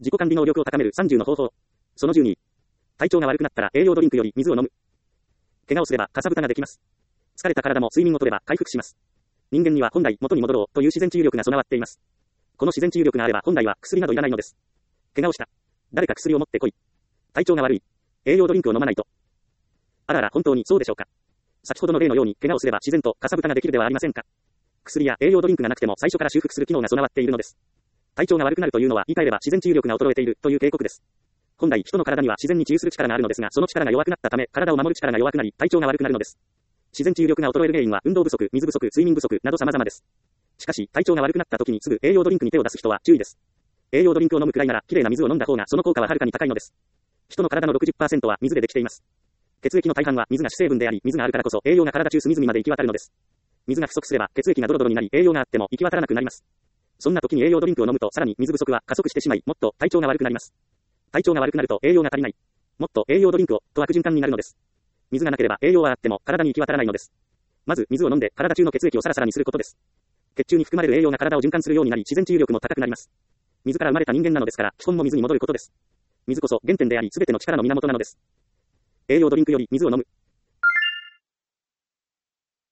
自己管理能力を高める30の方法。その12。体調が悪くなったら栄養ドリンクより水を飲む。怪我をすればかさぶたができます。疲れた体も睡眠をとれば回復します。人間には本来元に戻ろうという自然治癒力が備わっています。この自然治癒力があれば本来は薬などいらないのです。怪我をした。誰か薬を持ってこい。体調が悪い。栄養ドリンクを飲まないと。あらあら本当にそうでしょうか。先ほどの例のように怪我をすれば自然とかさぶたができるではありませんか。薬や栄養ドリンクがなくても最初から修復する機能が備わっているのです。体調が悪くなるというのは言い換えれば自然治癒力が衰えているという警告です。本来人の体には自然に治癒する力があるのですが、その力が弱くなったため体を守る力が弱くなり体調が悪くなるのです。自然治癒力が衰える原因は運動不足、水不足、睡眠不足など様々です。しかし体調が悪くなった時にすぐ栄養ドリンクに手を出す人は注意です。栄養ドリンクを飲むくらいならきれいな水を飲んだ方がその効果ははるかに高いのです。人の体の 60% は水でできています。血液の大半は水が主成分であり、水があるからこそ栄養が体中隅々まで行き渡るのです。水が不足すれば血液がドロドロになり栄養があっても行き渡らなくなります。そんな時に栄養ドリンクを飲むとさらに水不足は加速してしまい、もっと体調が悪くなります。体調が悪くなると栄養が足りない。もっと栄養ドリンクをと悪循環になるのです。水がなければ栄養はあっても体に行き渡らないのです。まず水を飲んで体中の血液をサラサラにすることです。血中に含まれる栄養が体を循環するようになり自然治癒力も高くなります。水から生まれた人間なのですから基本も水に戻ることです。水こそ原点であり全ての力の源なのです。栄養ドリンクより水を飲む。